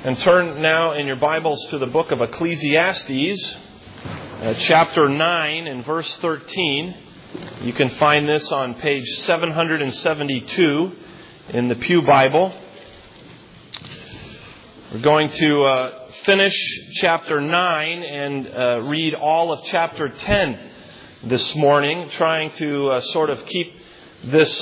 And turn now in your Bibles to the book of Ecclesiastes, chapter 9 and verse 13. You can find this on page 772 in the Pew Bible. We're going to finish chapter 9 and read all of chapter 10 this morning, trying to sort of keep this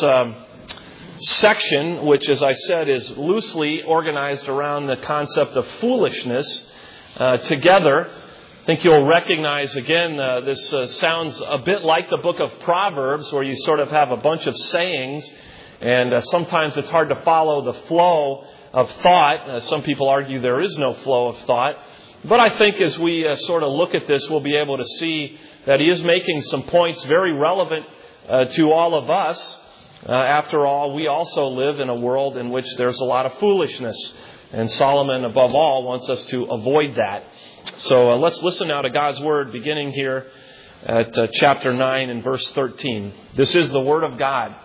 section, which, as I said, is loosely organized around the concept of foolishness, together. I think you'll recognize, again, this sounds a bit like the book of Proverbs, where you sort of have a bunch of sayings, and sometimes it's hard to follow the flow of thought. Some people argue there is no flow of thought. But I think as we sort of look at this, we'll be able to see that he is making some points very relevant to all of us. After all, we also live in a world in which there's a lot of foolishness. And Solomon, above all, wants us to avoid that. So let's listen now to God's Word, beginning here at chapter 9 and verse 13. This is the Word of God.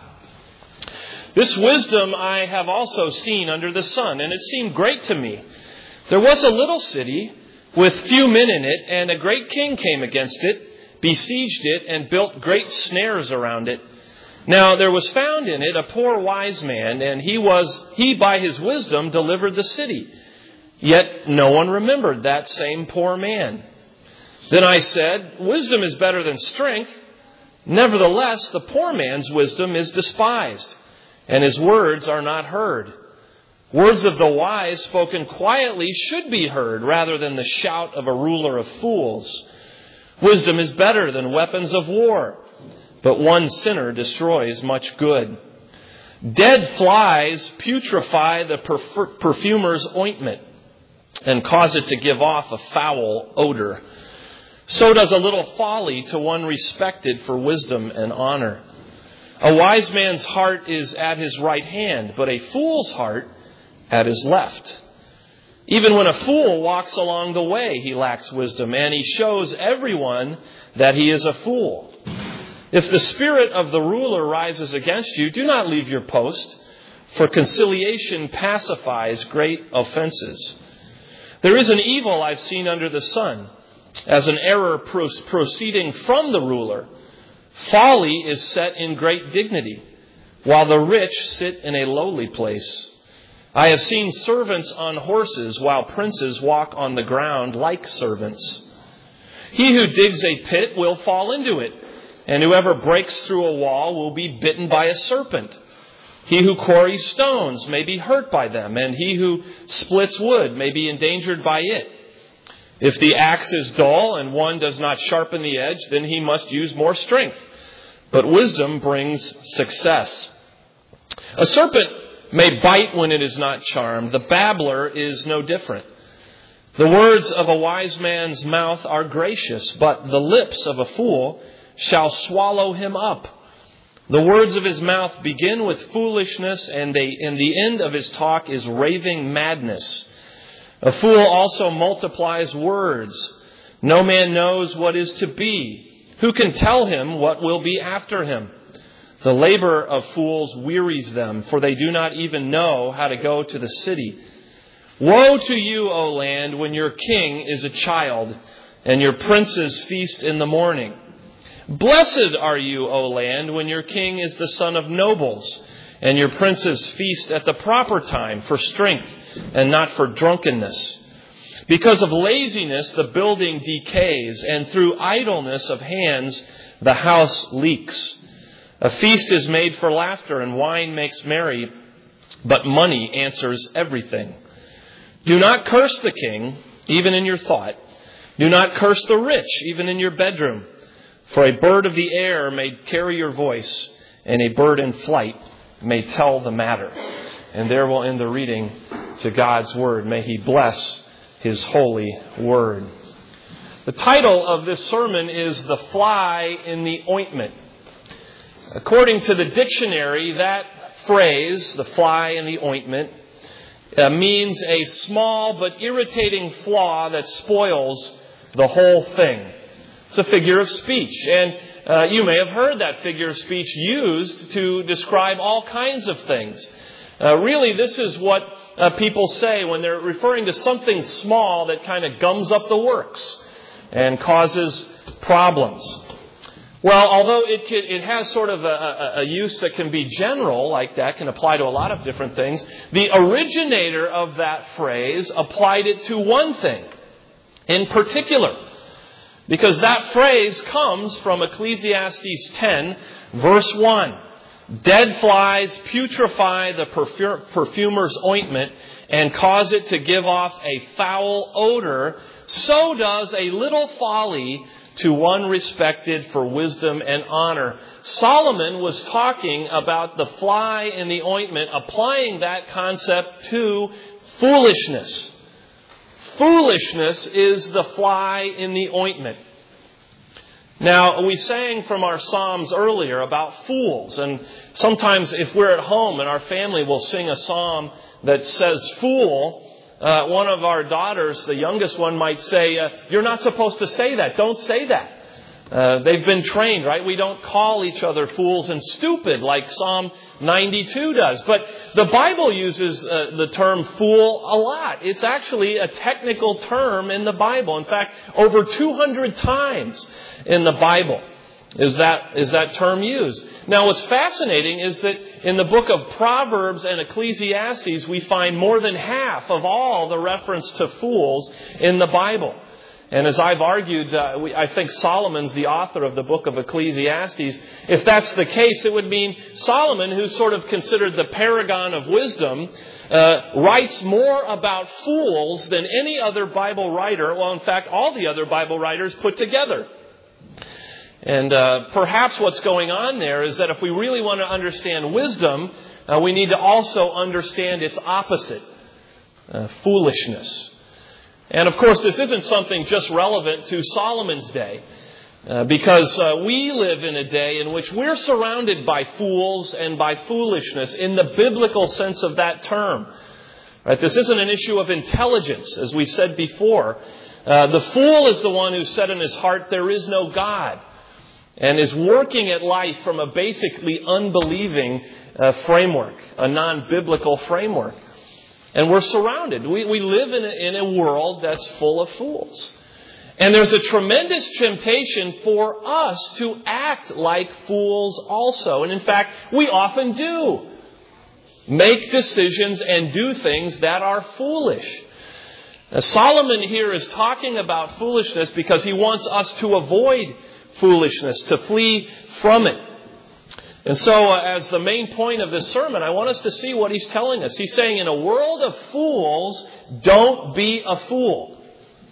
This wisdom I have also seen under the sun, and it seemed great to me. There was a little city with few men in it, and a great king came against it, besieged it, and built great snares around it. Now there was found in it a poor wise man, and he by his wisdom delivered the city. Yet no one remembered that same poor man. Then I said, wisdom is better than strength. Nevertheless, the poor man's wisdom is despised, and his words are not heard. Words of the wise spoken quietly should be heard, rather than the shout of a ruler of fools. Wisdom is better than weapons of war, but one sinner destroys much good. Dead flies putrefy the perfumer's ointment and cause it to give off a foul odor. So does a little folly to one respected for wisdom and honor. A wise man's heart is at his right hand, but a fool's heart at his left. Even when a fool walks along the way, he lacks wisdom, and he shows everyone that he is a fool. If the spirit of the ruler rises against you, do not leave your post, for conciliation pacifies great offenses. There is an evil I've seen under the sun, as an error proceeding from the ruler. Folly is set in great dignity, while the rich sit in a lowly place. I have seen servants on horses, while princes walk on the ground like servants. He who digs a pit will fall into it, and whoever breaks through a wall will be bitten by a serpent. He who quarries stones may be hurt by them, and he who splits wood may be endangered by it. If the axe is dull and one does not sharpen the edge, then he must use more strength. But wisdom brings success. A serpent may bite when it is not charmed. The babbler is no different. The words of a wise man's mouth are gracious, but the lips of a fool shall swallow him up. The words of his mouth begin with foolishness, and the end of his talk is raving madness. A fool also multiplies words. No man knows what is to be. Who can tell him what will be after him? The labor of fools wearies them, for they do not even know how to go to the city. Woe to you, O land, when your king is a child, and your princes feast in the morning. Blessed are you, O land, when your king is the son of nobles, and your princes feast at the proper time for strength and not for drunkenness. Because of laziness, the building decays, and through idleness of hands, the house leaks. A feast is made for laughter, and wine makes merry, but money answers everything. Do not curse the king, even in your thought. Do not curse the rich, even in your bedroom. For a bird of the air may carry your voice, and a bird in flight may tell the matter. And there we'll end the reading to God's Word. May He bless His holy Word. The title of this sermon is The Fly in the Ointment. According to the dictionary, that phrase, the fly in the ointment, means a small but irritating flaw that spoils the whole thing. It's a figure of speech, and you may have heard that figure of speech used to describe all kinds of things. Really, this is what people say when they're referring to something small that kind of gums up the works and causes problems? Well, although it has sort of a use that can be general like that, can apply to a lot of different things, the originator of that phrase applied it to one thing in particular. Because that phrase comes from Ecclesiastes 10, verse 1. Dead flies putrefy the perfumer's ointment and cause it to give off a foul odor. So does a little folly to one respected for wisdom and honor. Solomon was talking about the fly in the ointment, applying that concept to foolishness. Foolishness is the fly in the ointment. Now, we sang from our Psalms earlier about fools, and sometimes if we're at home and our family will sing a psalm that says fool, one of our daughters, the youngest one, might say, you're not supposed to say that. Don't say that. They've been trained, right? We don't call each other fools and stupid like Psalm 92 does. But the Bible uses the term fool a lot. It's actually a technical term in the Bible. In fact, over 200 times in the Bible is that term used. Now, what's fascinating is that in the book of Proverbs and Ecclesiastes, we find more than half of all the reference to fools in the Bible. And as I've argued, I think Solomon's the author of the book of Ecclesiastes. If that's the case, it would mean Solomon, who's sort of considered the paragon of wisdom, writes more about fools than any other Bible writer. Well, in fact, all the other Bible writers put together. And perhaps what's going on there is that if we really want to understand wisdom, we need to also understand its opposite, foolishness. And of course, this isn't something just relevant to Solomon's day, because we live in a day in which we're surrounded by fools and by foolishness in the biblical sense of that term. Right? This isn't an issue of intelligence, as we said before. The fool is the one who said in his heart, there is no God, and is working at life from a basically unbelieving framework, a non-biblical framework. And we're surrounded. We live in a world that's full of fools. And there's a tremendous temptation for us to act like fools also. And in fact, we often do. Make decisions and do things that are foolish. Now, Solomon here is talking about foolishness because he wants us to avoid foolishness, to flee from it. And so, as the main point of this sermon, I want us to see what he's telling us. He's saying, in a world of fools, don't be a fool.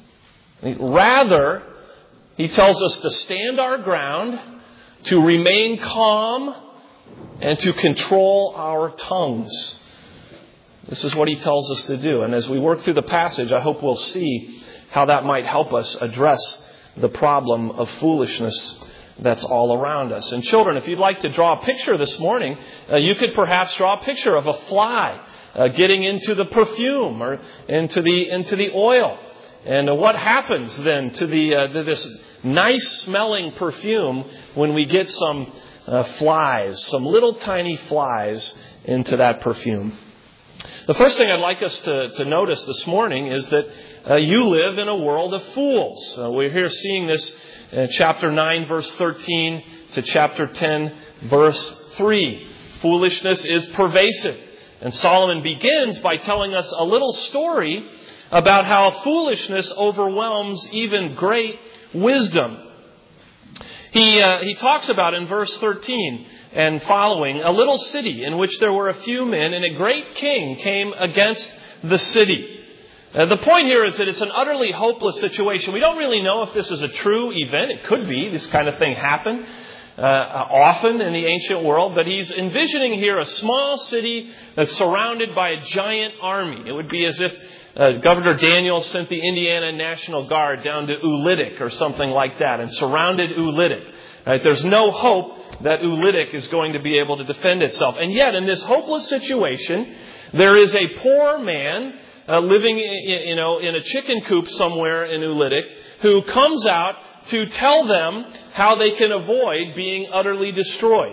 Rather, he tells us to stand our ground, to remain calm, and to control our tongues. This is what he tells us to do. And as we work through the passage, I hope we'll see how that might help us address the problem of foolishness that's all around us. And children, if you'd like to draw a picture this morning, you could perhaps draw a picture of a fly getting into the perfume or into the oil. And what happens then to this nice smelling perfume when we get some flies, some little tiny flies into that perfume? The first thing I'd like us to notice this morning is that you live in a world of fools. We're here seeing this chapter 9, verse 13 to chapter 10, verse 3. Foolishness is pervasive. And Solomon begins by telling us a little story about how foolishness overwhelms even great wisdom. He talks about in verse 13 and following, a little city in which there were a few men, and a great king came against the city. The point here is that it's an utterly hopeless situation. We don't really know if this is a true event. It could be. This kind of thing happened often in the ancient world. But he's envisioning here a small city that's surrounded by a giant army. It would be as if Governor Daniel sent the Indiana National Guard down to Ulitic or something like that and surrounded Ulitic. Right? There's no hope that Ulitic is going to be able to defend itself. And yet, in this hopeless situation, there is a poor man living in a chicken coop somewhere in Ulitic, who comes out to tell them how they can avoid being utterly destroyed.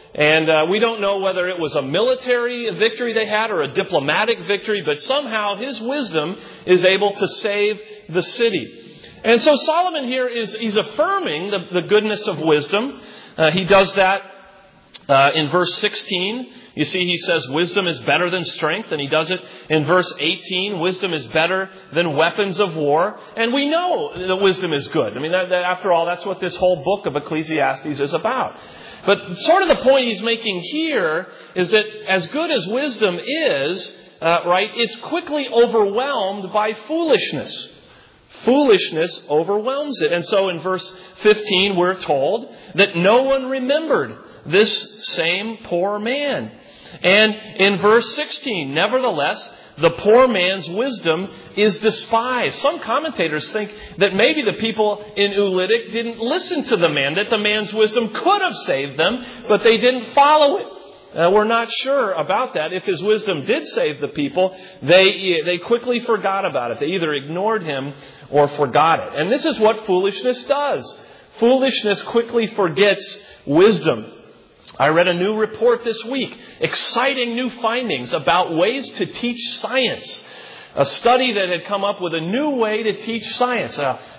And we don't know whether it was a military victory they had or a diplomatic victory, but somehow his wisdom is able to save the city. And so Solomon here he's affirming the goodness of wisdom. He does that in verse 16. You see, he says wisdom is better than strength, and he does it in verse 18. Wisdom is better than weapons of war. And we know that wisdom is good. I mean, after all, that's what this whole book of Ecclesiastes is about. But sort of the point he's making here is that as good as wisdom is, it's quickly overwhelmed by foolishness. Foolishness overwhelms it. And so in verse 15, we're told that no one remembered this same poor man. And in verse 16, nevertheless, the poor man's wisdom is despised. Some commentators think that maybe the people in Ulitic didn't listen to the man, that the man's wisdom could have saved them, but they didn't follow it. We're not sure about that. If his wisdom did save the people, they quickly forgot about it. They either ignored him or forgot it. And this is what foolishness does. Foolishness quickly forgets wisdom. I read a new report this week, exciting new findings about ways to teach science. A study that had come up with a new way to teach science.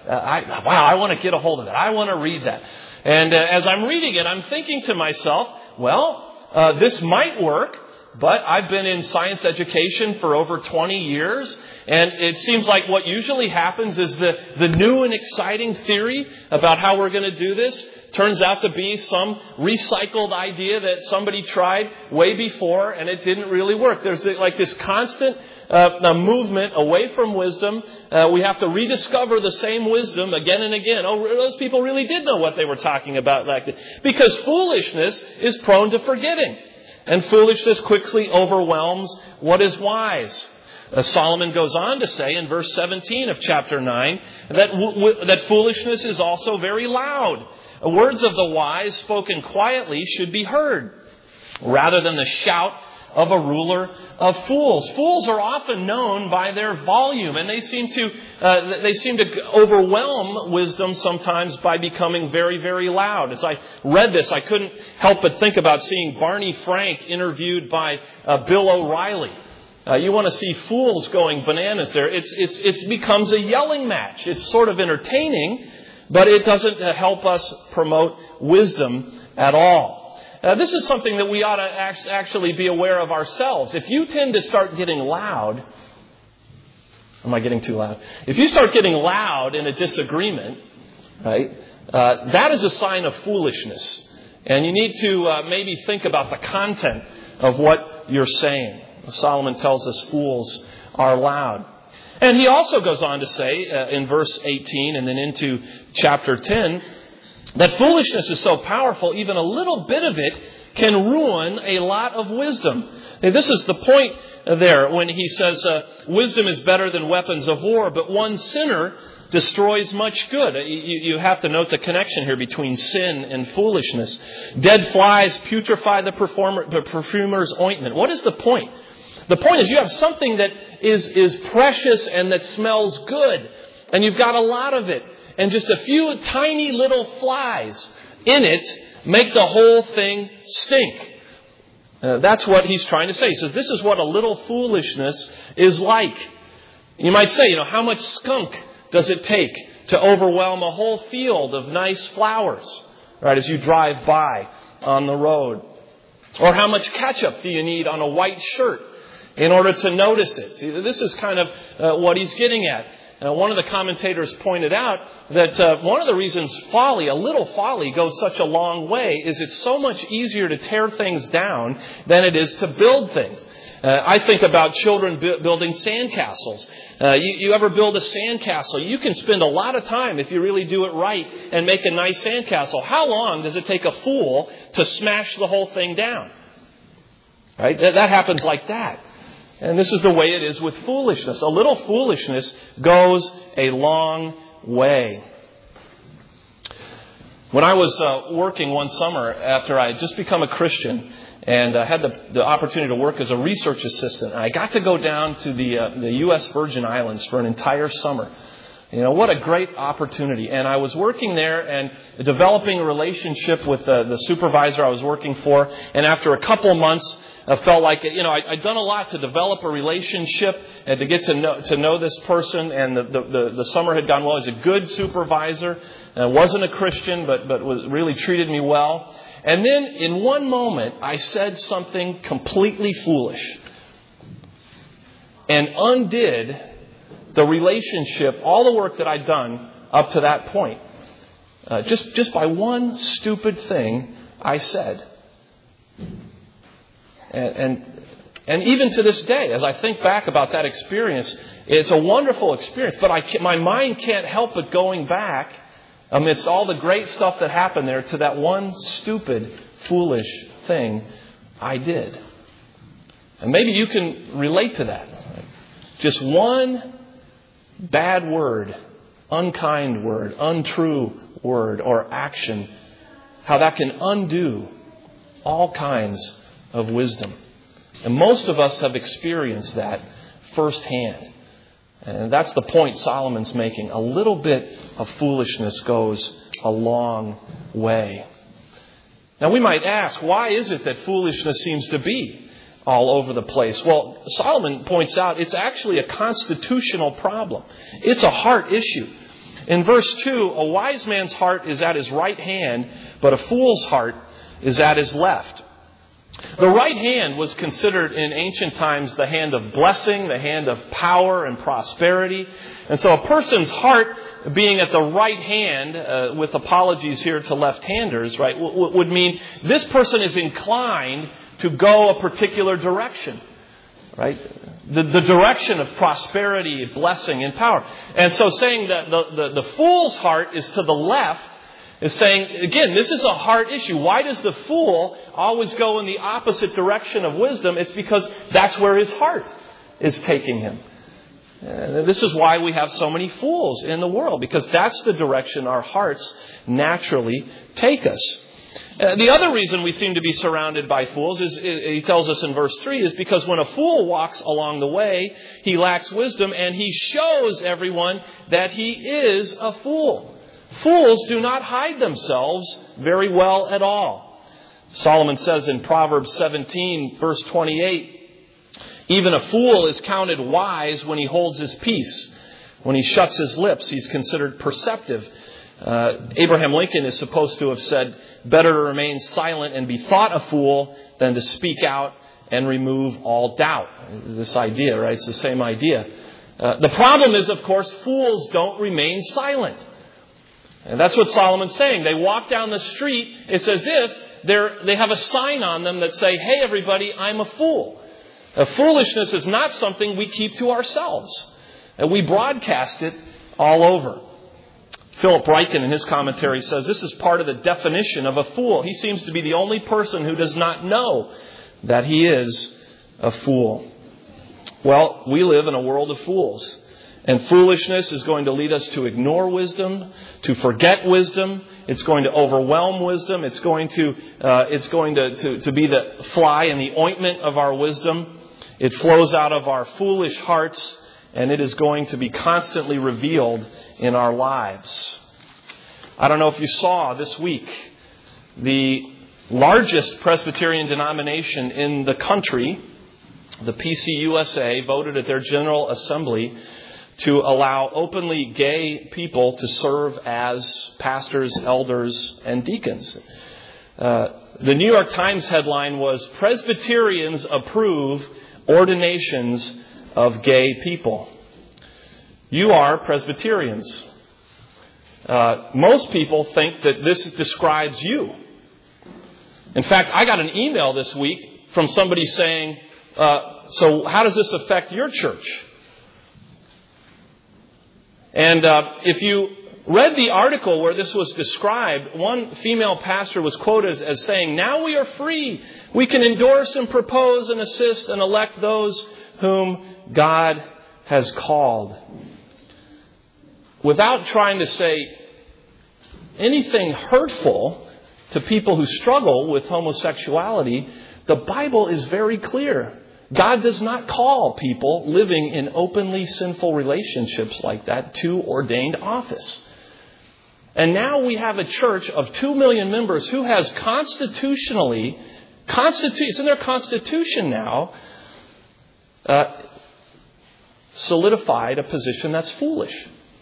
I want to get a hold of that. I want to read that. And as I'm reading it, I'm thinking to myself, this might work, but I've been in science education for over 20 years, and it seems like what usually happens is the new and exciting theory about how we're going to do this turns out to be some recycled idea that somebody tried way before, and it didn't really work. There's like this constant movement away from wisdom. We have to rediscover the same wisdom again and again. Oh, those people really did know what they were talking about back then. Because foolishness is prone to forgetting. And foolishness quickly overwhelms what is wise. Solomon goes on to say in verse 17 of chapter 9 that foolishness is also very loud. Words of the wise spoken quietly should be heard, rather than the shout of a ruler of fools. Fools are often known by their volume, and they seem to overwhelm wisdom sometimes by becoming very, very loud. As I read this, I couldn't help but think about seeing Barney Frank interviewed by Bill O'Reilly. You want to see fools going bananas there. It becomes a yelling match. It's sort of entertaining, but it doesn't help us promote wisdom at all. This is something that we ought to actually be aware of ourselves. If you tend to start getting loud, am I getting too loud? If you start getting loud in a disagreement, right, that is a sign of foolishness. And you need to maybe think about the content of what you're saying. Solomon tells us fools are loud. And he also goes on to say in verse 18 and then into chapter 10 that foolishness is so powerful, even a little bit of it can ruin a lot of wisdom. And this is the point there when he says wisdom is better than weapons of war, but one sinner destroys much good. You have to note the connection here between sin and foolishness. Dead flies putrefy the perfumer's ointment. What is the point? The point is you have something that is precious and that smells good, and you've got a lot of it. And just a few tiny little flies in it make the whole thing stink. That's what he's trying to say. He says this is what a little foolishness is like. You might say, how much skunk does it take to overwhelm a whole field of nice flowers, right, as you drive by on the road? Or how much ketchup do you need on a white shirt in order to notice it? See, this is kind of what he's getting at. One of the commentators pointed out that one of the reasons a little folly goes such a long way is it's so much easier to tear things down than it is to build things. I think about children building sandcastles. You ever build a sandcastle? You can spend a lot of time, if you really do it right, and make a nice sandcastle. How long does it take a fool to smash the whole thing down? Right? That happens like that. And this is the way it is with foolishness. A little foolishness goes a long way. When I was working one summer after I had just become a Christian and had the opportunity to work as a research assistant, I got to go down to the U.S. Virgin Islands for an entire summer. What a great opportunity. And I was working there and developing a relationship with the supervisor I was working for. And after a couple of months, I felt like, I'd done a lot to develop a relationship and to get to know this person. And the summer had gone well. He was a good supervisor. Wasn't a Christian, but really treated me well. And then in one moment, I said something completely foolish and undid the relationship, all the work that I'd done up to that point. Just by one stupid thing I said. And even to this day, as I think back about that experience, it's a wonderful experience. But my mind can't help but going back amidst all the great stuff that happened there to that one stupid, foolish thing I did. And maybe you can relate to that. Just one bad word, unkind word, untrue word or action, how that can undo all kinds of wisdom. And most of us have experienced that firsthand. And that's the point Solomon's making. A little bit of foolishness goes a long way. Now we might ask, why is it that foolishness seems to be all over the place? Well, Solomon points out it's actually a constitutional problem. It's a heart issue. In verse 2, a wise man's heart is at his right hand, but a fool's heart is at his left. The right hand was considered in ancient times the hand of blessing, the hand of power and prosperity. And so a person's heart being at the right hand, with apologies here to left-handers, right, would mean this person is inclined to go a particular direction, right? The direction of prosperity, blessing, and power. And so saying that the fool's heart is to the left is saying, again, this is a heart issue. Why does the fool always go in the opposite direction of wisdom? It's because that's where his heart is taking him. And this is why we have so many fools in the world, because that's the direction our hearts naturally take us. The other reason we seem to be surrounded by fools is, he tells us in verse 3, is because when a fool walks along the way, he lacks wisdom and he shows everyone that he is a fool. Fools do not hide themselves very well at all. Solomon says in Proverbs 17, verse 28, even a fool is counted wise when he holds his peace. When he shuts his lips, he's considered perceptive. Abraham Lincoln is supposed to have said, better to remain silent and be thought a fool than to speak out and remove all doubt. This idea, right? It's the same idea. The problem is, of course, fools don't remain silent. And that's what Solomon's saying. They walk down the street. It's as if they have a sign on them that say, hey, everybody, I'm a fool. Foolishness is not something we keep to ourselves. And we broadcast it all over. Philip Ryken in his commentary says this is part of the definition of a fool. He seems to be the only person who does not know that he is a fool. Well, we live in a world of fools. And foolishness is going to lead us to ignore wisdom, to forget wisdom. It's going to overwhelm wisdom. It's going to be the fly in the ointment of our wisdom. It flows out of our foolish hearts, and it is going to be constantly revealed in our lives. I don't know if you saw this week, the largest Presbyterian denomination in the country, the PCUSA, voted at their General Assembly to allow openly gay people to serve as pastors, elders, and deacons. The New York Times headline was, Presbyterians approve ordinations of gay people. You are Presbyterians. Most people think that this describes you. In fact, I got an email this week from somebody saying, so how does this affect your church? And if you read the article where this was described, one female pastor was quoted as saying, now we are free. We can endorse and propose and assist and elect those whom God has called. Without trying to say anything hurtful to people who struggle with homosexuality, the Bible is very clear. God does not call people living in openly sinful relationships like that to ordained office. And now we have a church of 2 million members who has constitutionally, it's in their constitution now, solidified a position that's foolish.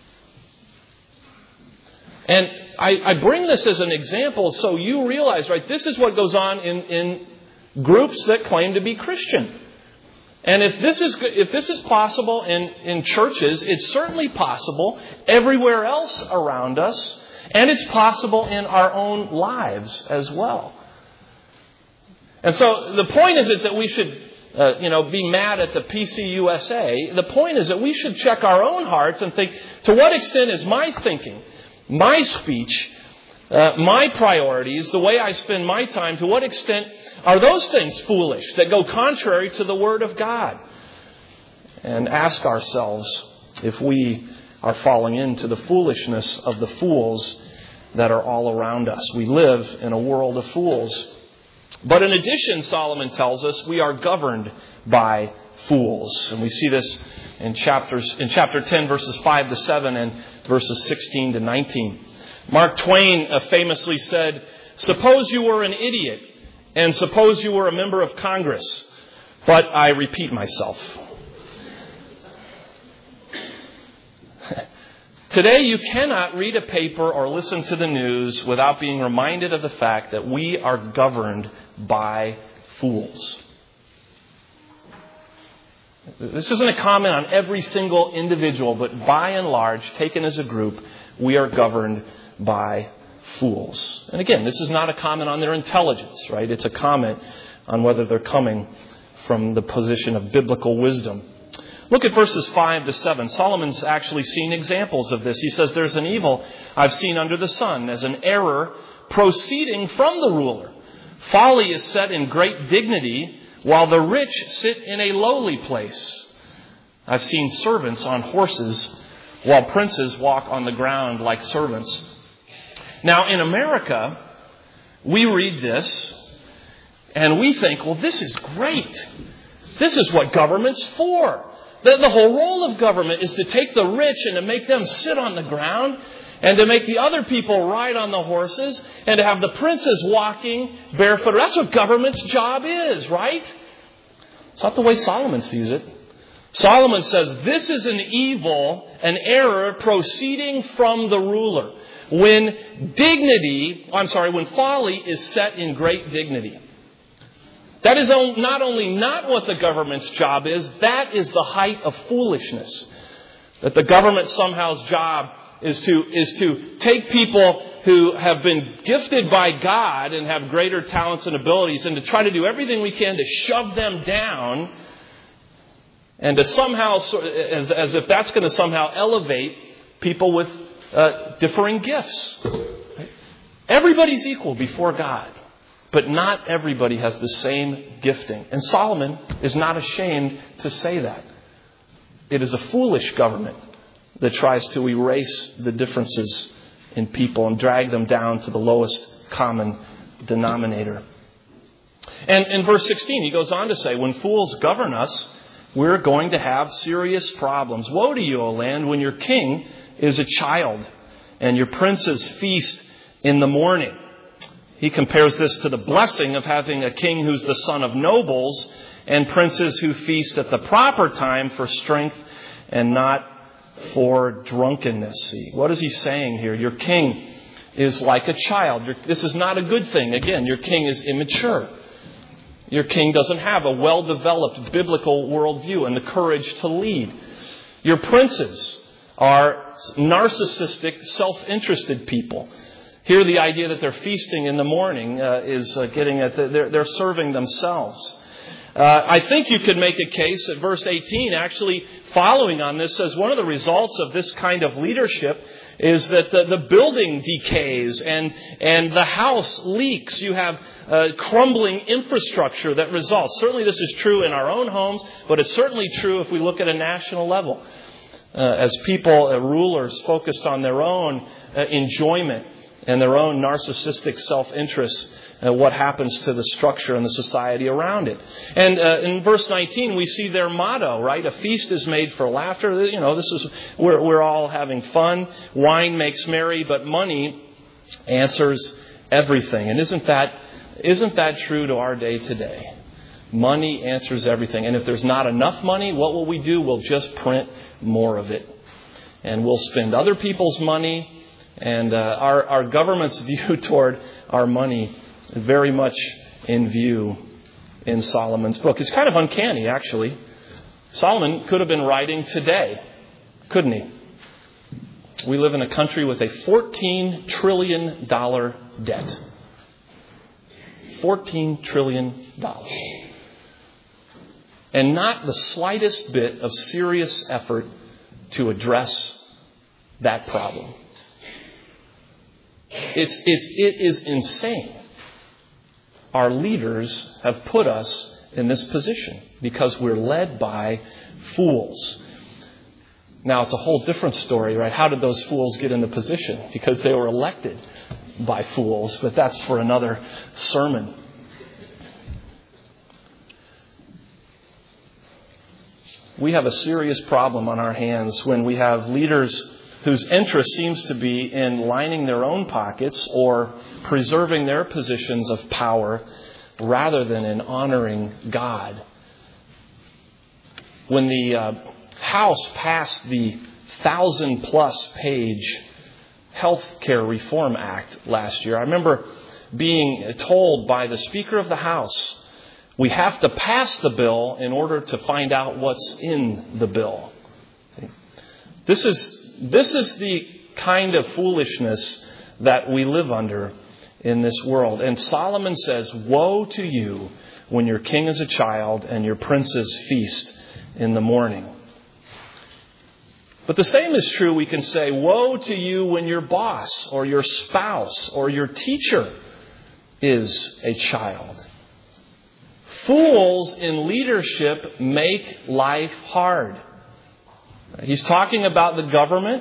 And I bring this as an example so you realize, right, this is what goes on in groups that claim to be Christian. And if this is possible in churches, it's certainly possible everywhere else around us, and it's possible in our own lives as well. And so the point isn't that we should be mad at the PCUSA. The point is that we should check our own hearts and think, to what extent is my thinking, my speech, my priorities, the way I spend my time, to what extent are those things foolish that go contrary to the Word of God? And ask ourselves if we are falling into the foolishness of the fools that are all around us. We live in a world of fools. But in addition, Solomon tells us we are governed by fools. And we see this in chapter 10, verses 5 to 7 and verses 16 to 19. Mark Twain famously said, "Suppose you were an idiot, and suppose you were a member of Congress, but I repeat myself." Today, you cannot read a paper or listen to the news without being reminded of the fact that we are governed by fools. This isn't a comment on every single individual, but by and large, taken as a group, we are governed by fools. And again, this is not a comment on their intelligence, right? It's a comment on whether they're coming from the position of biblical wisdom. Look at verses 5 to 7. Solomon's actually seen examples of this. He says, "There's an evil I've seen under the sun, as an error proceeding from the ruler. Folly is set in great dignity, while the rich sit in a lowly place. I've seen servants on horses, while princes walk on the ground like servants." Now, in America, we read this and we think, well, this is great. This is what government's for. The whole role of government is to take the rich and to make them sit on the ground and to make the other people ride on the horses and to have the princes walking barefoot. That's what government's job is, right? It's not the way Solomon sees it. Solomon says this is an evil, an error proceeding from the ruler. When folly is set in great dignity. That is not only not what the government's job is, that is the height of foolishness. That the government somehow's job is to take people who have been gifted by God and have greater talents and abilities and to try to do everything we can to shove them down and to somehow, as if that's going to somehow elevate people with differing gifts. Everybody's equal before God. But not everybody has the same gifting. And Solomon is not ashamed to say that. It is a foolish government that tries to erase the differences in people and drag them down to the lowest common denominator. And in verse 16, he goes on to say, "When fools govern us, we're going to have serious problems. Woe to you, O land, when your king is a child and your princes feast in the morning." He compares this to the blessing of having a king who's the son of nobles and princes who feast at the proper time for strength and not for drunkenness. See, what is he saying here? Your king is like a child. This is not a good thing. Again, your king is immature. Your king doesn't have a well-developed biblical worldview and the courage to lead. Your princes are narcissistic, self-interested people. Here, the idea that they're feasting in the morning is getting at they're serving themselves. I think you could make a case that verse 18, actually following on this, says one of the results of this kind of leadership is that the building decays and the house leaks. You have crumbling infrastructure that results. Certainly this is true in our own homes, but it's certainly true if we look at a national level. As people, rulers, focused on their own enjoyment and their own narcissistic self-interest, what happens to the structure and the society around it. And in verse 19, we see their motto, right? A feast is made for laughter. This is we're all having fun. Wine makes merry, but money answers everything. And isn't that true to our day today? Money answers everything. And if there's not enough money, what will we do? We'll just print more of it. And we'll spend other people's money. And our government's view toward our money is very much in view in Solomon's book. It's kind of uncanny, actually. Solomon could have been writing today, couldn't he? We live in a country with a $14 trillion debt. $14 trillion. And not the slightest bit of serious effort to address that problem. It is insane. Our leaders have put us in this position because we're led by fools. Now, it's a whole different story, right? How did those fools get in the position? Because they were elected by fools, but that's for another sermon. We have a serious problem on our hands when we have leaders whose interest seems to be in lining their own pockets or preserving their positions of power rather than in honoring God. When the House passed the 1,000-plus page Health Care Reform Act last year, I remember being told by the Speaker of the House, we have to pass the bill in order to find out what's in the bill. This is the kind of foolishness that we live under in this world. And Solomon says, woe to you when your king is a child and your princes feast in the morning. But the same is true, we can say, woe to you when your boss or your spouse or your teacher is a child. Fools in leadership make life hard. He's talking about the government,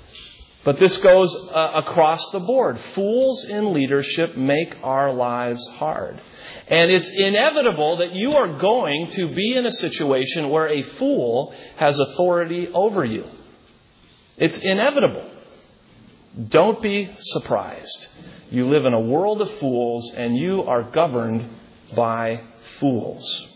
but this goes across the board. Fools in leadership make our lives hard. And it's inevitable that you are going to be in a situation where a fool has authority over you. It's inevitable. Don't be surprised. You live in a world of fools and you are governed by fools.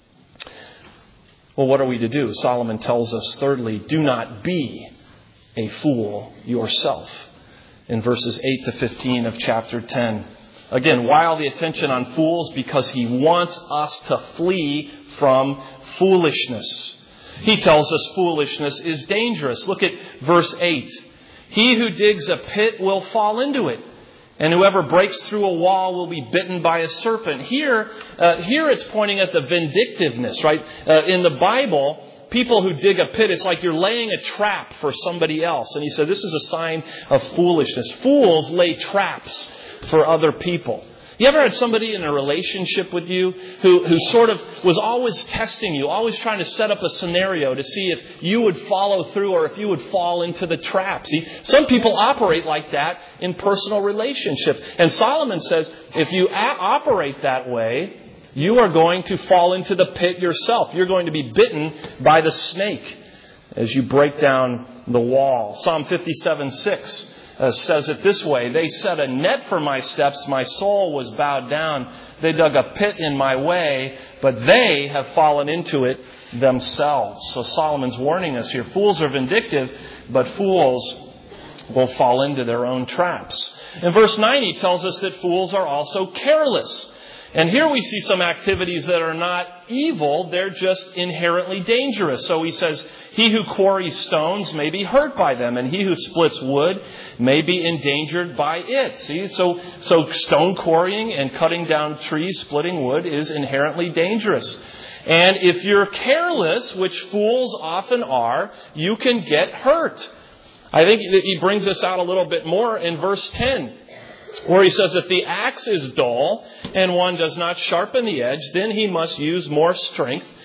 Well, what are we to do? Solomon tells us, thirdly, do not be a fool yourself. In verses 8 to 15 of chapter 10. Again, why all the attention on fools? Because he wants us to flee from foolishness. He tells us foolishness is dangerous. Look at verse 8. He who digs a pit will fall into it, and whoever breaks through a wall will be bitten by a serpent. Here it's pointing at the vindictiveness, right? In the Bible, people who dig a pit, it's like you're laying a trap for somebody else. And he said this is a sign of foolishness. Fools lay traps for other people. You ever had somebody in a relationship with you who sort of was always testing you, always trying to set up a scenario to see if you would follow through or if you would fall into the trap? See, some people operate like that in personal relationships. And Solomon says, if you operate that way, you are going to fall into the pit yourself. You're going to be bitten by the snake as you break down the wall. Psalm 57:6. Says it this way, they set a net for my steps, my soul was bowed down. They dug a pit in my way, but they have fallen into it themselves. So Solomon's warning us here. Fools are vindictive, but fools will fall into their own traps. In verse 9, he tells us that fools are also careless. And here we see some activities that are not evil, they're just inherently dangerous. So he says, he who quarries stones may be hurt by them, and he who splits wood may be endangered by it. See, so stone quarrying and cutting down trees, splitting wood is inherently dangerous. And if you're careless, which fools often are, you can get hurt. I think that he brings this out a little bit more in verse 10. Where he says, if the axe is dull and one does not sharpen the edge, then he must use more strength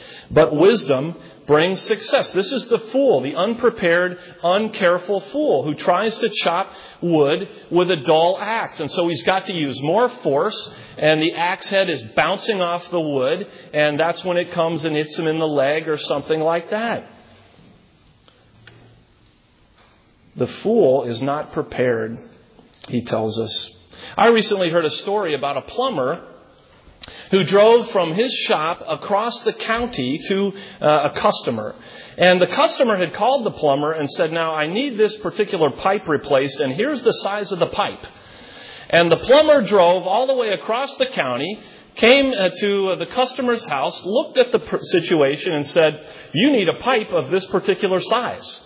but wisdom brings success. This is the fool, the unprepared, uncareful fool who tries to chop wood with a dull axe. And so he's got to use more force, and the axe head is bouncing off the wood, and that's when it comes and hits him in the leg or something like that. The fool is not prepared, he tells us. I recently heard a story about a plumber who drove from his shop across the county to a customer. And the customer had called the plumber and said, now I need this particular pipe replaced, and here's the size of the pipe. And the plumber drove all the way across the county, came to the customer's house, looked at the situation and said, you need a pipe of this particular size.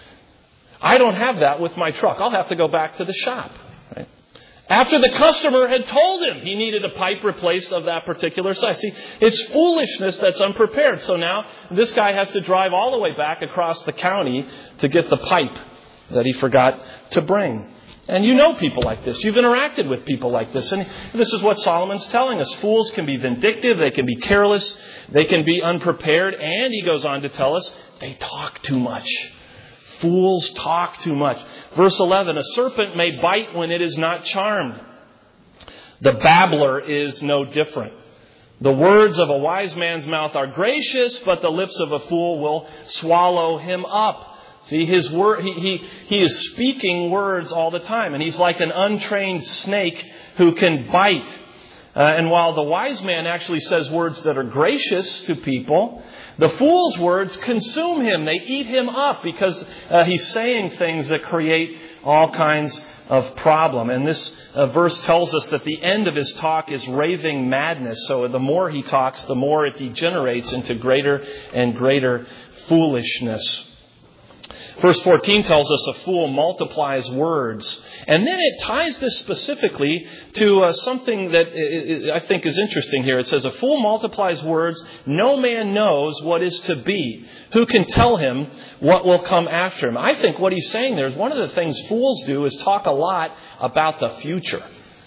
I don't have that with my truck. I'll have to go back to the shop. Right? After the customer had told him he needed a pipe replaced of that particular size. See, it's foolishness that's unprepared. So now this guy has to drive all the way back across the county to get the pipe that he forgot to bring. And you know people like this. You've interacted with people like this. And this is what Solomon's telling us. Fools can be vindictive. They can be careless. They can be unprepared. And he goes on to tell us, they talk too much. Fools talk too much. Verse 11, a serpent may bite when it is not charmed. The babbler is no different. The words of a wise man's mouth are gracious, but the lips of a fool will swallow him up. See, his word, he is speaking words all the time, and he's like an untrained snake who can bite. And while the wise man actually says words that are gracious to people, the fool's words consume him. They eat him up because he's saying things that create all kinds of problem. And this verse tells us that the end of his talk is raving madness. So the more he talks, the more it degenerates into greater and greater foolishness. Verse 14 tells us a fool multiplies words. And then it ties this specifically to something that I think is interesting here. It says, a fool multiplies words. No man knows what is to be. Who can tell him what will come after him? I think what he's saying there is one of the things fools do is talk a lot about the future.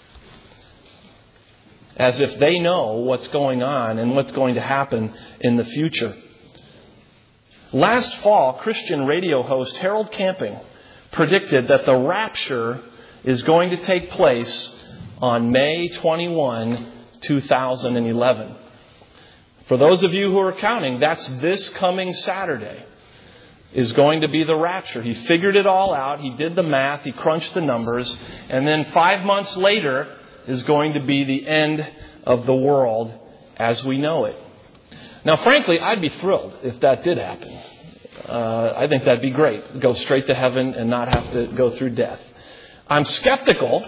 As if they know what's going on and what's going to happen in the future. Last fall, Christian radio host Harold Camping predicted that the rapture is going to take place on May 21, 2011. For those of you who are counting, that's this coming Saturday is going to be the rapture. He figured it all out. He did the math. He crunched the numbers. And then 5 months later is going to be the end of the world as we know it. Now, frankly, I'd be thrilled if that did happen. I think that'd be great. Go straight to heaven and not have to go through death. I'm skeptical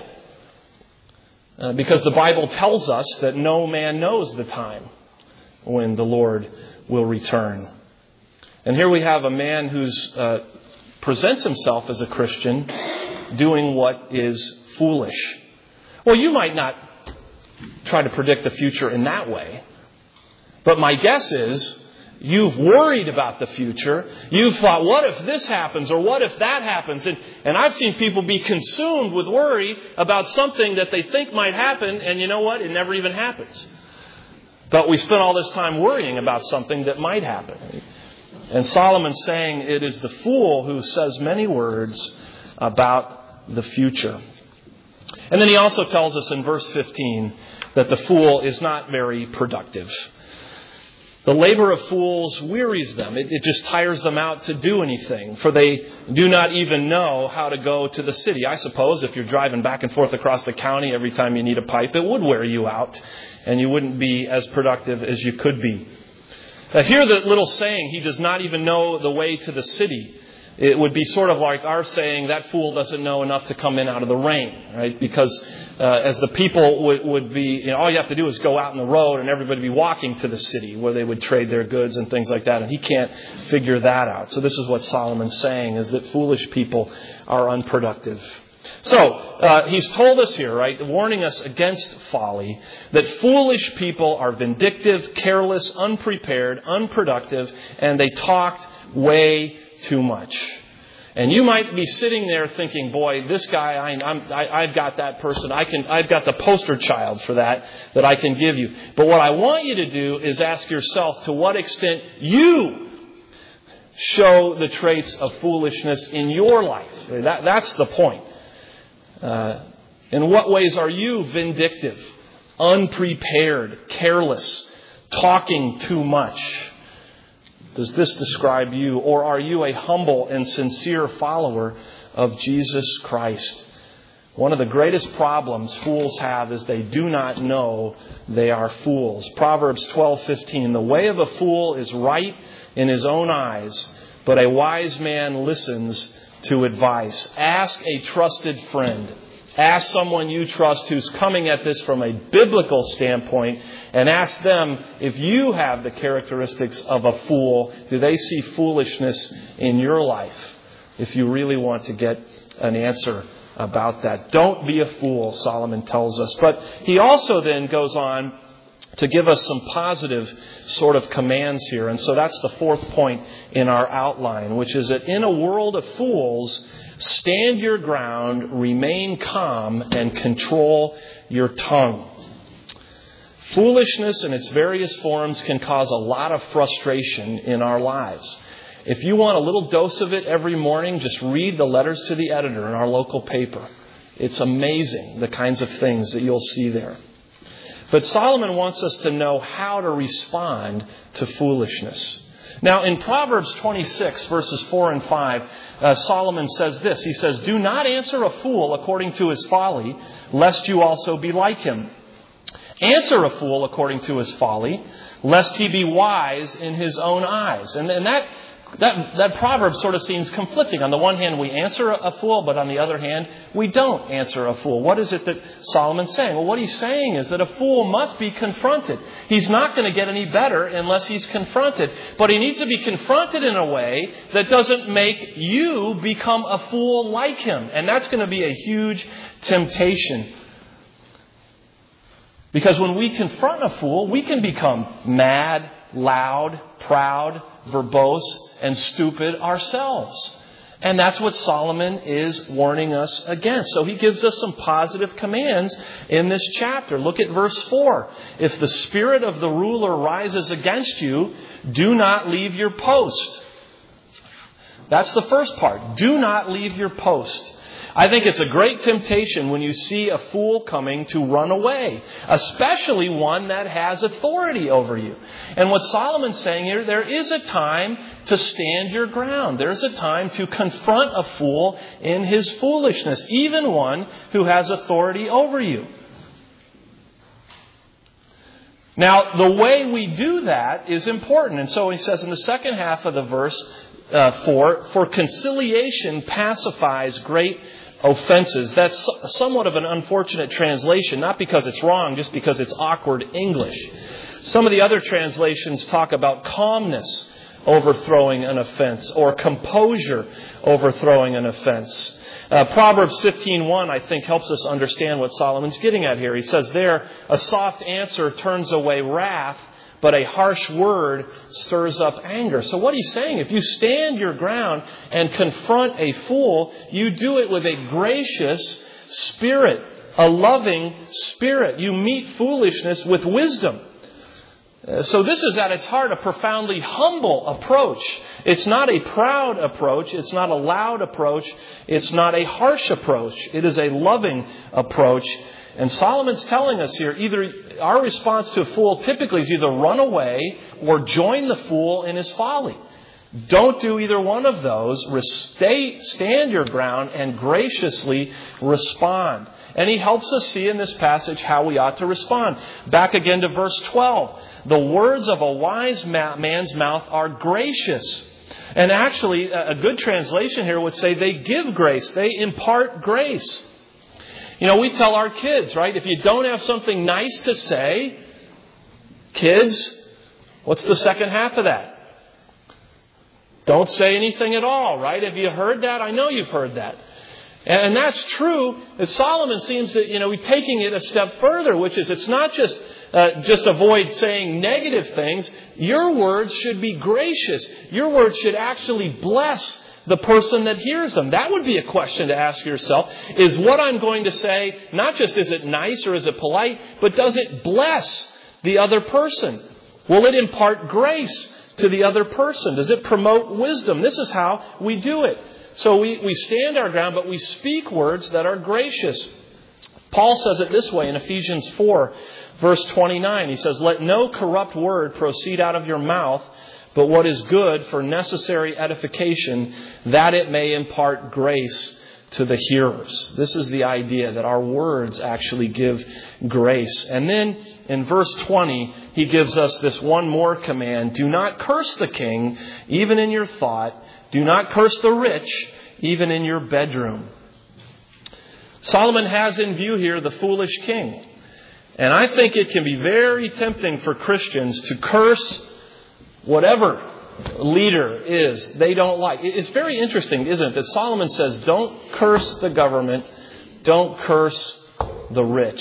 because the Bible tells us that no man knows the time when the Lord will return. And here we have a man who presents himself as a Christian doing what is foolish. Well, you might not try to predict the future in that way. But my guess is you've worried about the future. You've thought, what if this happens or what if that happens? And I've seen people be consumed with worry about something that they think might happen. And you know what? It never even happens. But we spent all this time worrying about something that might happen. And Solomon's saying it is the fool who says many words about the future. And then he also tells us in verse 15 that the fool is not very productive. The labor of fools wearies them. It just tires them out to do anything, for they do not even know how to go to the city. I suppose if you're driving back and forth across the county every time you need a pipe, it would wear you out, and you wouldn't be as productive as you could be. Hear the little saying, he does not even know the way to the city. It would be sort of like our saying, that fool doesn't know enough to come in out of the rain, right? Because as the people would be, all you have to do is go out in the road and everybody would be walking to the city where they would trade their goods and things like that. And he can't figure that out. So this is what Solomon's saying, is that foolish people are unproductive. So he's told us here, right, warning us against folly, that foolish people are vindictive, careless, unprepared, unproductive, and they talked way too much. And you might be sitting there thinking, boy, this guy, I've got that person. I've got the poster child for that I can give you. But what I want you to do is ask yourself to what extent you show the traits of foolishness in your life. That's the point. In what ways are you vindictive, unprepared, careless, talking too much? Does this describe you? Or are you a humble and sincere follower of Jesus Christ? One of the greatest problems fools have is they do not know they are fools. Proverbs 12:15, the way of a fool is right in his own eyes, but a wise man listens to advice. Ask a trusted friend. Ask someone you trust who's coming at this from a biblical standpoint, and ask them if you have the characteristics of a fool. Do they see foolishness in your life? If you really want to get an answer about that. Don't be a fool, Solomon tells us. But he also then goes on to give us some positive sort of commands here. And so that's the fourth point in our outline, which is that in a world of fools, stand your ground, remain calm, and control your tongue. Foolishness in its various forms can cause a lot of frustration in our lives. If you want a little dose of it every morning, just read the letters to the editor in our local paper. It's amazing the kinds of things that you'll see there. But Solomon wants us to know how to respond to foolishness. Now, in Proverbs 26, verses 4 and 5, Solomon says this. He says, do not answer a fool according to his folly, lest you also be like him. Answer a fool according to his folly, lest he be wise in his own eyes. And that proverb sort of seems conflicting. On the one hand, we answer a fool, but on the other hand, we don't answer a fool. What is it that Solomon's saying? Well, what he's saying is that a fool must be confronted. He's not going to get any better unless he's confronted. But he needs to be confronted in a way that doesn't make you become a fool like him. And that's going to be a huge temptation. Because when we confront a fool, we can become mad, loud, proud, verbose, and stupid ourselves. And that's what Solomon is warning us against. So he gives us some positive commands in this chapter. Look at verse 4. If the spirit of the ruler rises against you, do not leave your post. That's the first part. Do not leave your post. I think it's a great temptation when you see a fool coming to run away, especially one that has authority over you. And what Solomon's saying here, there is a time to stand your ground. There's a time to confront a fool in his foolishness, even one who has authority over you. Now, the way we do that is important. And so he says in the second half of the verse 4, for conciliation pacifies great offenses. That's somewhat of an unfortunate translation, not because it's wrong, just because it's awkward English. Some of the other translations talk about calmness overthrowing an offense, or composure overthrowing an offense. Proverbs 15:1, I think, helps us understand what Solomon's getting at here. He says there, a soft answer turns away wrath, but a harsh word stirs up anger. So what he's saying, if you stand your ground and confront a fool, you do it with a gracious spirit, a loving spirit. You meet foolishness with wisdom. So this is at its heart a profoundly humble approach. It's not a proud approach. It's not a loud approach. It's not a harsh approach. It is a loving approach. And Solomon's telling us here, either our response to a fool typically is either run away or join the fool in his folly. Don't do either one of those. Stand your ground and graciously respond. And he helps us see in this passage how we ought to respond. Back again to verse 12. The words of a wise man's mouth are gracious. And actually, a good translation here would say they give grace. They impart grace. You know, we tell our kids, right? If you don't have something nice to say, kids, what's the second half of that? Don't say anything at all, right? Have you heard that? I know you've heard that. And that's true. That Solomon seems that, we're taking it a step further, which is it's not just avoid saying negative things. Your words should be gracious. Your words should actually bless the person that hears them? That would be a question to ask yourself. Is what I'm going to say, not just is it nice or is it polite, but does it bless the other person? Will it impart grace to the other person? Does it promote wisdom? This is how we do it. So we stand our ground, but we speak words that are gracious. Paul says it this way in Ephesians 4, verse 29. He says, "Let no corrupt word proceed out of your mouth, but what is good for necessary edification, that it may impart grace to the hearers." This is the idea that our words actually give grace. And then in verse 20, he gives us this one more command. "Do not curse the king, even in your thought. Do not curse the rich, even in your bedroom." Solomon has in view here the foolish king. And I think it can be very tempting for Christians to curse whatever leader is they don't like. It's very interesting, isn't it, that Solomon says, don't curse the government, don't curse the rich.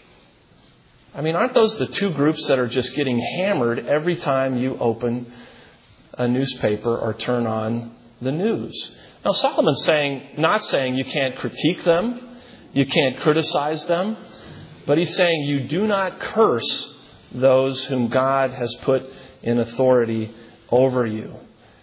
I mean, aren't those the two groups that are just getting hammered every time you open a newspaper or turn on the news? Now, Solomon's not saying you can't critique them, you can't criticize them, but he's saying you do not curse those whom God has put in authority over you.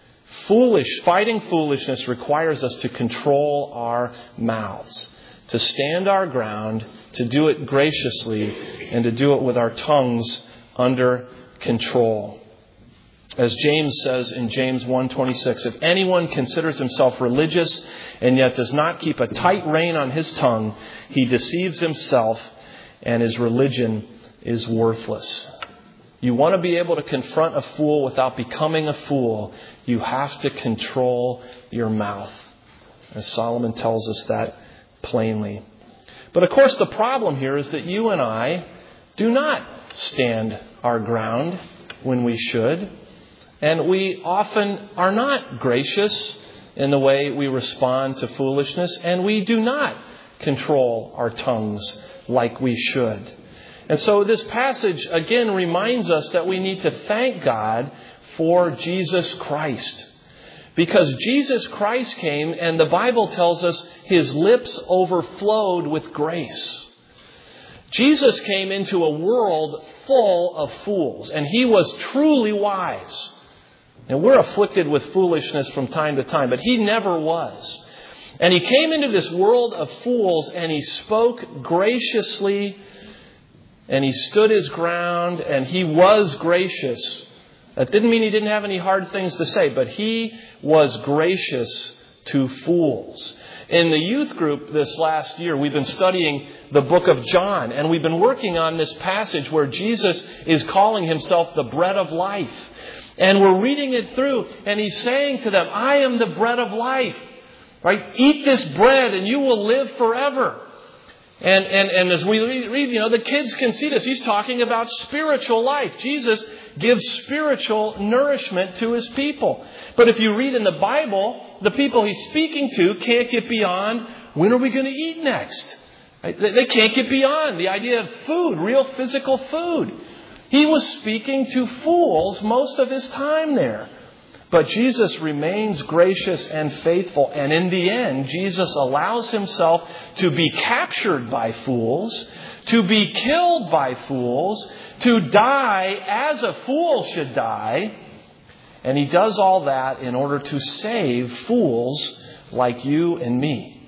Fighting foolishness requires us to control our mouths, to stand our ground, to do it graciously, and to do it with our tongues under control. As James says in James 1:26, "If anyone considers himself religious and yet does not keep a tight rein on his tongue, he deceives himself and his religion is worthless." You want to be able to confront a fool without becoming a fool, you have to control your mouth. As Solomon tells us that plainly. But of course the problem here is that you and I do not stand our ground when we should. And we often are not gracious in the way we respond to foolishness. And we do not control our tongues like we should. And so this passage again reminds us that we need to thank God for Jesus Christ. Because Jesus Christ came and the Bible tells us his lips overflowed with grace. Jesus came into a world full of fools and he was truly wise. And we're afflicted with foolishness from time to time, but he never was. And he came into this world of fools and he spoke graciously and he stood his ground and he was gracious. That didn't mean he didn't have any hard things to say, but he was gracious to fools. In the youth group this last year, we've been studying the book of John, and we've been working on this passage where Jesus is calling himself the bread of life. And we're reading it through, and he's saying to them, "I am the bread of life." Right? "Eat this bread and you will live forever." And as we read, the kids can see this. He's talking about spiritual life. Jesus gives spiritual nourishment to his people. But if you read in the Bible, the people he's speaking to can't get beyond, when are we going to eat next? Right? They can't get beyond the idea of food, real physical food. He was speaking to fools most of his time there. But Jesus remains gracious and faithful. And in the end, Jesus allows himself to be captured by fools, to be killed by fools, to die as a fool should die. And he does all that in order to save fools like you and me.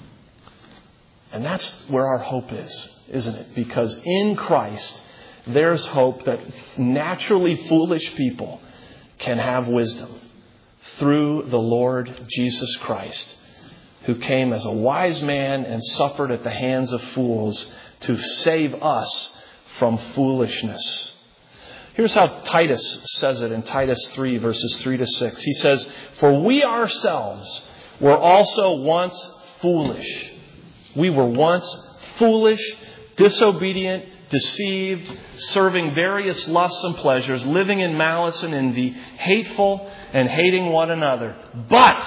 And that's where our hope is, isn't it? Because in Christ, there's hope that naturally foolish people can have wisdom through the Lord Jesus Christ, who came as a wise man and suffered at the hands of fools to save us from foolishness. Here's how Titus says it in Titus 3, verses 3 to 6. He says, "For we ourselves were also once foolish." We were once foolish, disobedient, deceived, serving various lusts and pleasures, living in malice and envy, hateful and hating one another. But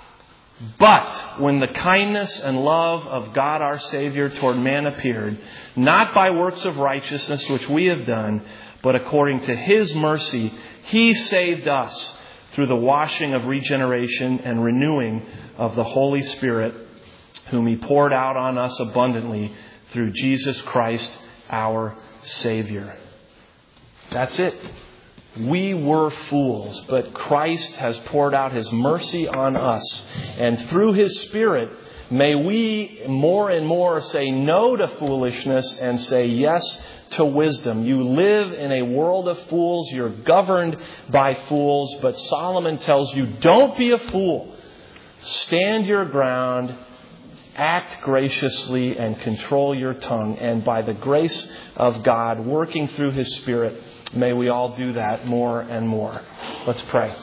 when the kindness and love of God our Savior toward man appeared, not by works of righteousness which we have done, but according to his mercy, he saved us through the washing of regeneration and renewing of the Holy Spirit, whom He poured out on us abundantly through Jesus Christ, our Savior. That's it. We were fools, but Christ has poured out His mercy on us. And through His Spirit, may we more and more say no to foolishness and say yes to wisdom. You live in a world of fools. You're governed by fools. But Solomon tells you, don't be a fool. Stand your ground, act graciously, and control your tongue. And by the grace of God working through His Spirit, may we all do that more and more. Let's pray.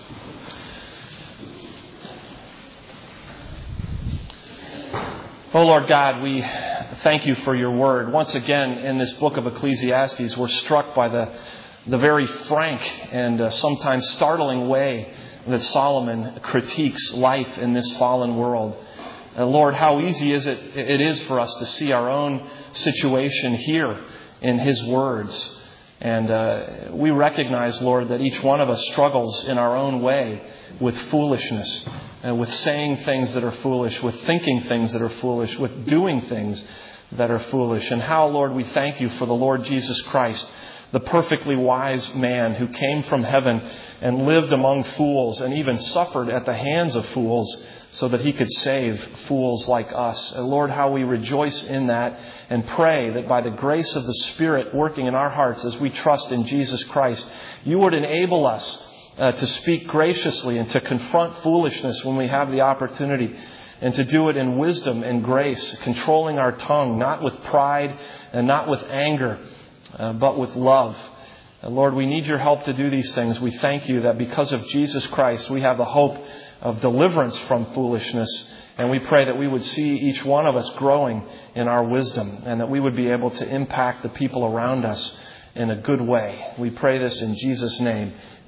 Oh, Lord God, we thank You for Your word. Once again, in this book of Ecclesiastes, we're struck by the very frank and sometimes startling way that Solomon critiques life in this fallen world. Lord, how easy it is for us to see our own situation here in His words. And we recognize, Lord, that each one of us struggles in our own way with foolishness, with saying things that are foolish, with thinking things that are foolish, with doing things that are foolish. And how, Lord, we thank You for the Lord Jesus Christ, the perfectly wise man who came from heaven and lived among fools and even suffered at the hands of fools so that He could save fools like us. And Lord, how we rejoice in that and pray that by the grace of the Spirit working in our hearts as we trust in Jesus Christ, You would enable us to speak graciously and to confront foolishness when we have the opportunity, and to do it in wisdom and grace, controlling our tongue, not with pride and not with anger, but with love. Lord, we need Your help to do these things. We thank You that because of Jesus Christ, we have the hope of deliverance from foolishness. And we pray that we would see each one of us growing in our wisdom, and that we would be able to impact the people around us in a good way. We pray this in Jesus' name.